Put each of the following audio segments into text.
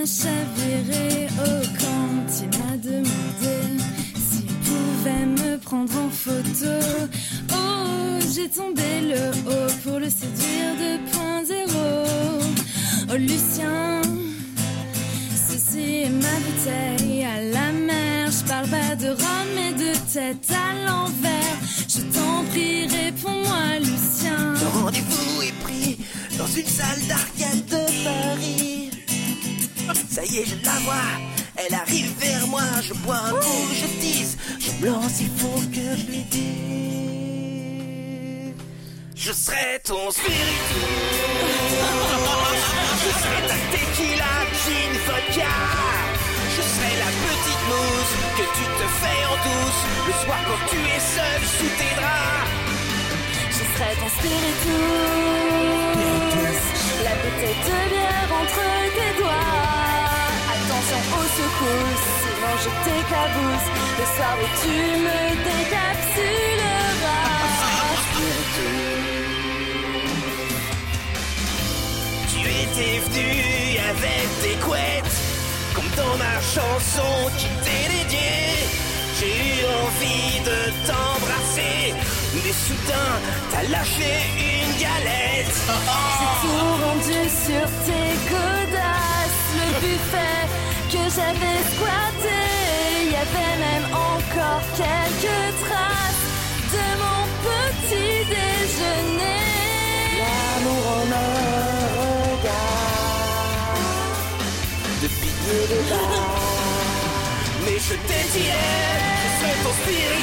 chaviré quand il m'a demandé s'il pouvait me prendre en photo. Oh, j'ai tombé le haut pour le séduire 2.0. Oh Lucien, ceci est ma bouteille à la mer. Je parle pas de rhum mais de tête à l'envers. Je t'en prie, réponds-moi Lucien. Le rendez-vous est pris dans une salle d'arcade de Paris. Ça y est, je la vois, elle arrive vers moi. Je bois un coup, je tease, je me lance, il faut que je lui dise. Je serai ton spiritus. Je serai ta tequila, gin, vodka. Je serai la petite mousse que tu te fais en douce le soir quand tu es seul sous tes draps. Je serai ton spiritus, la bouteille de bière entre tes doigts. Attention aux secousses, sinon je t'éclabousse le soir où tu me décapsuleras. Tu étais venu avec des couettes, comme dans ma chanson qui t'est dédiée. J'ai eu envie de t'embrasser, mais soudain t'as lâché une galette. J'ai tout rendu sur tes godasses. Le buffet que j'avais squatté, y avait même encore quelques traces de mon petit déjeuner. L'amour en un regard, de pilier de bas. Mais je t'ai dit, je serai ton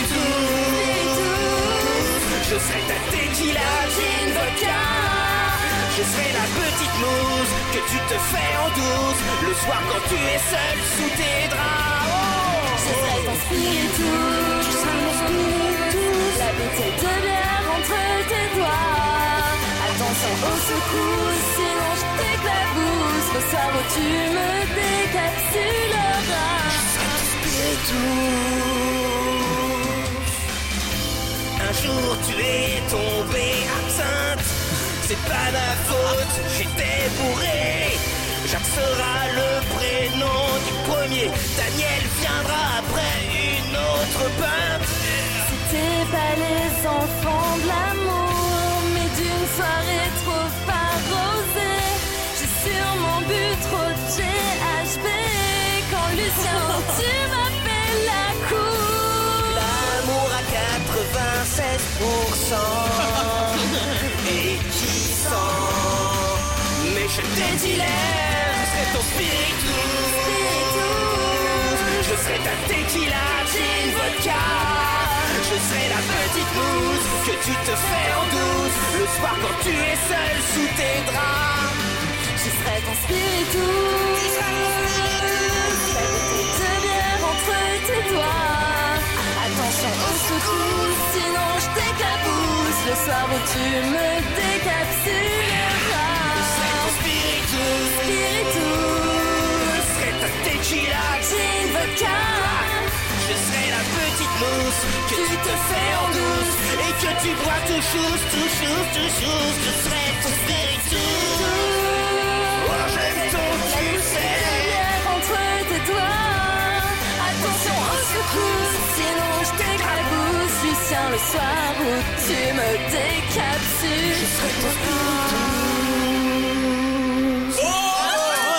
spiritus. Je serai ta tequila, gin, vodka. Je serai la petite mousse que tu te fais en douce le soir quand tu es seul sous tes draps. Oh, je serai ton spiritus. Je serai mon spiritus. La bouteille de bière entre tes doigts. Attention aux secousses, sinon je t'éclabousse le soir où tu me décapsuleras. Je serai ton spiritus. Un jour tu es tombé absinthe. C'est pas ma faute, j'étais bourré. Jacques sera le prénom du premier. Daniel viendra après une autre pinte. C'était pas les enfants de l'amour, mais d'une soirée trop arrosée. J'ai sûrement bu trop de GHB quand Lucien tu m'as fait la cour. L'amour à 96%. Et qui sent. Mais je t'ai dit l'air, je serai ton spiritus. Je serai ta tequila, gin, vodka. Je serai la petite mousse que tu te fais en douce le soir quand tu es seul sous tes draps. Je serai ton spiritus. La bouteille de bière entre tes doigts. Attention aux secousses, sinon je t'éclabousse le soir où tu me décapsuleras. Je serai ton spiritus. Je serai ta tequila, gin, vodka. Je serai la petite mousse que tu te fais en douce et que tu bois tout chose. Je serai ton spiritus. Oh, j'aime ton succès. Entre tes doigts. Attention aux secousses, sinon je t'éclabousse. Lucien le soir où tu me décapsules. Je serai ton spiritus.